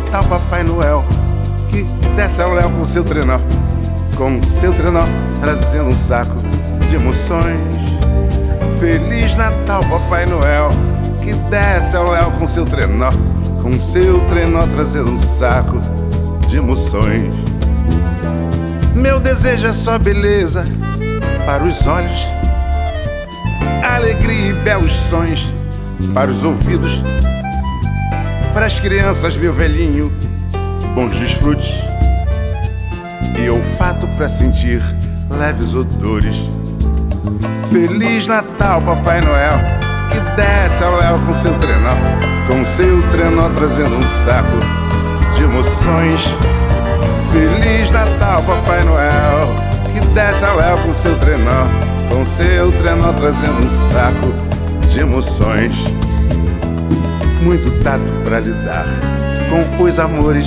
Natal, Papai Noel, que desce ao léu com seu trenó, com seu trenó, trazendo um saco de emoções. Feliz Natal, Papai Noel, que desce ao léu com seu trenó, trazendo um saco de emoções. Meu desejo é só beleza para os olhos, alegria e belos sonhos para os ouvidos, para as crianças, meu velhinho, bons desfrutes e olfato para sentir leves odores. Feliz Natal, Papai Noel, que desce ao léu com seu trenó, trazendo um saco de emoções. Feliz Natal, Papai Noel, que desce ao léu com seu trenó, trazendo um saco de emoções. Muito tato pra lidar com os amores,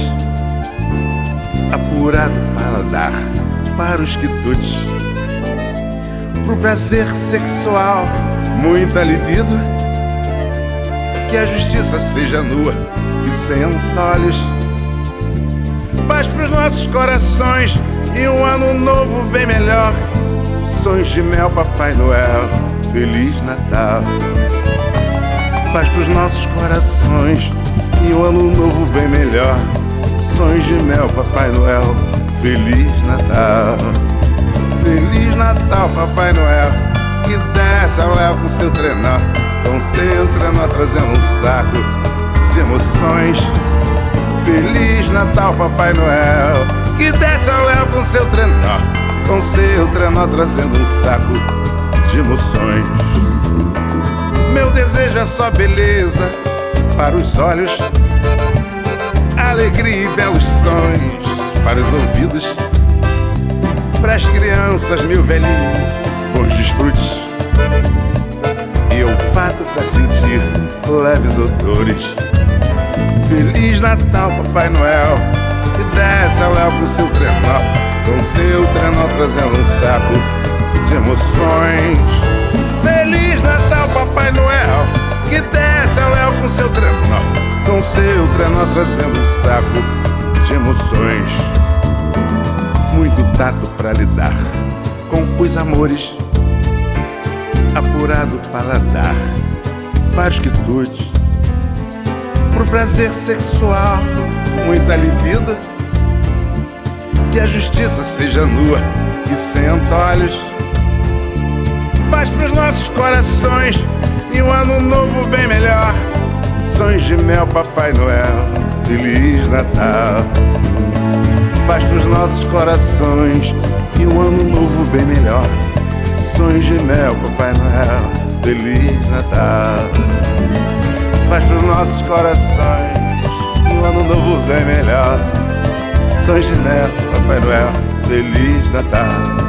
apurado paladar para os quitutes, pro prazer sexual muita libido, que a justiça seja nua e sem antolhos. Paz pros nossos corações e um ano novo bem melhor. Sonhos de mel, Papai Noel, Feliz Natal. Paz pros nossos corações e um ano novo bem melhor. Sonhos de mel, Papai Noel, Feliz Natal. Feliz Natal, Papai Noel, que desce ao léu com seu trenó, trazendo um saco de emoções. Feliz Natal, Papai Noel, que desce ao léu com seu trenó, trazendo um saco de emoções. Meu desejo é só beleza para os olhos, alegria e belos sonhos para os ouvidos, para as crianças, meu velhinho, bons desfrutes e olfato para sentir leves odores. Feliz Natal, Papai Noel, que desce ao léu com seu trenó, trazendo um saco de emoções. Feliz Natal, Papai Noel, que desce ao léu com seu trenó, trazendo um saco de emoções. Muito tato pra lidar com os amores, apurado paladar para os quitutes, pro prazer sexual muita libido, que a justiça seja nua e sem antolhos. Paz pros nossos corações e um ano novo bem melhor. Sonhos de mel, Papai Noel, Feliz Natal. Paz pros nossos corações e um ano novo bem melhor. Sonhos de mel, Papai Noel, Feliz Natal. Paz pros nossos corações e um ano novo bem melhor. Sonhos de mel, Papai Noel, Feliz Natal.